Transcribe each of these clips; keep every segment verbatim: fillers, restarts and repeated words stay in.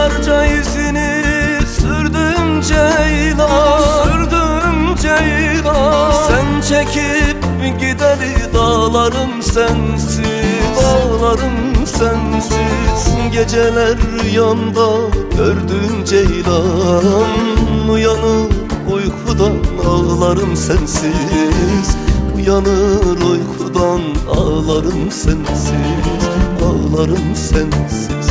Yıllarca izini sürdüm Ceylan, sürdüm Ceylan. Sen çekip gideri dağlarım sensiz, dağlarım sensiz. Geceler rüyamda gördüm Ceylan, uyanır uykudan ağlarım sensiz, uyanır uykudan ağlarım sensiz, ağlarım sensiz.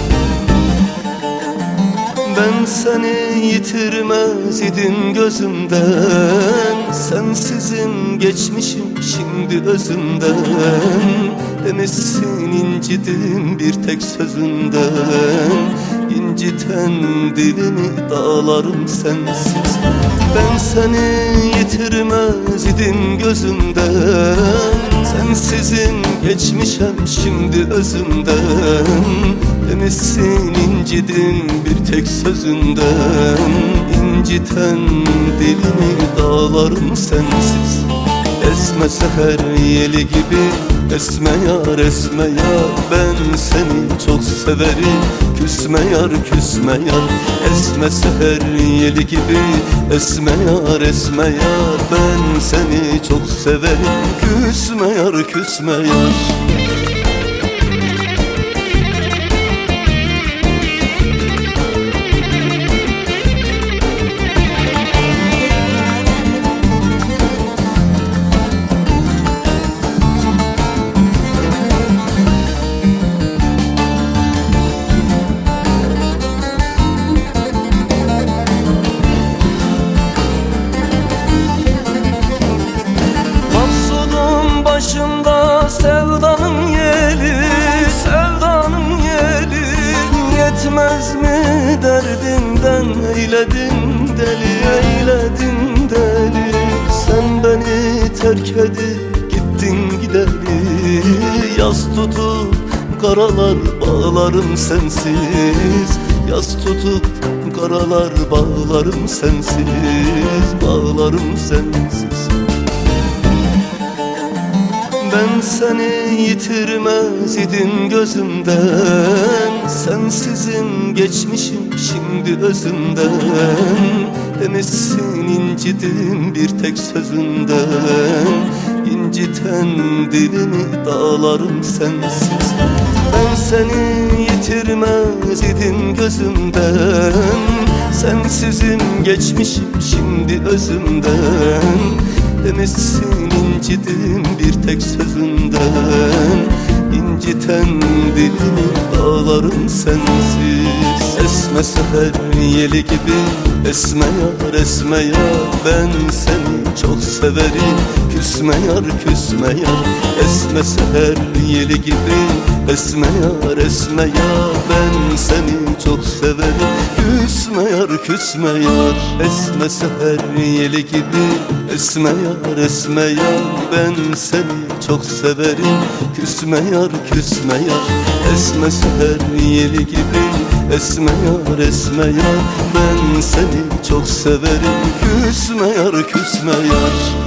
Ben seni yitirmez idim gözümden, sensizim geçmişim şimdi özümden. Demişsin incidim bir tek sözünden, inciten dilimi dağlarım sensiz. Ben seni yitirmez idim gözümden, sensizim geçmişim şimdi özümden. Demişsin incidim bir tek sözünden, inciten dilimi dağlarım sensiz. Esme seher yeli gibi esme yar esme yar, ben seni çok severim. Küsme yar küsme yar, esme seher yeli gibi esme yar esme yar, ben seni çok severim. Küsme yar küsme yar. Başımda sevdanın yeli, sevdanın yeli. Yetmez mi derdimden eyledin deli, eyledin deli. Sen beni terk edip gittin gideli. Yas tutup karalar bağlarım sensiz, yas tutup karalar bağlarım sensiz, bağlarım sensiz. Ben seni yitirmez idim gözümden, sensizim geçmişim şimdi özümden. Demişsin incidim bir tek sözünden, inciten dilimi dağlarım sensiz. Ben seni yitirmez idim gözümden, sensizim geçmişim şimdi özümden. Demişsin incidim bir tek sözünden, inciten dilimi dağlarım sensiz. Esme seher yeli gibi esme yar esme yar, ben seni çok severim. Küsme yar küsme yar, esme seher yeli gibi esme yar esme yar, ben seni çok severim. Küsme yar küsme yar, esme seher yeli gibi esme yar esme yar, ben seni çok severim. Küsme yar küsme yar, esme seher yeli gibi esme yar esme yar, ben seni çok severim. Küsme yar küsme yar.